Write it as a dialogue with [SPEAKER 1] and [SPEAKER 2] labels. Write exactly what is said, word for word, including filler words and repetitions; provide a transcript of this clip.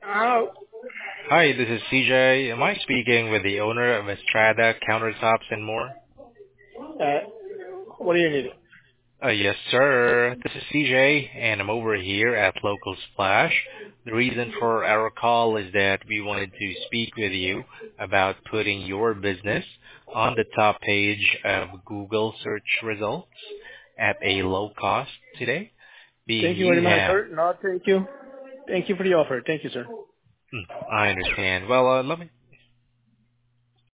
[SPEAKER 1] Oh,
[SPEAKER 2] Hi, this is C J. Am I speaking with the owner of Estrada Countertops and More?
[SPEAKER 1] uh, what do you need?
[SPEAKER 2] Uh, yes, sir. This is C J, and I'm over here at Local Splash. The reason for our call is that we wanted to speak with you about putting your business on the top page of Google search results at a low cost today, being
[SPEAKER 1] Thank you very
[SPEAKER 2] you
[SPEAKER 1] much,
[SPEAKER 2] have.
[SPEAKER 1] sir. No, thank you. Thank you for the offer. Thank you, sir.
[SPEAKER 2] Hmm, I understand. Well, uh, let me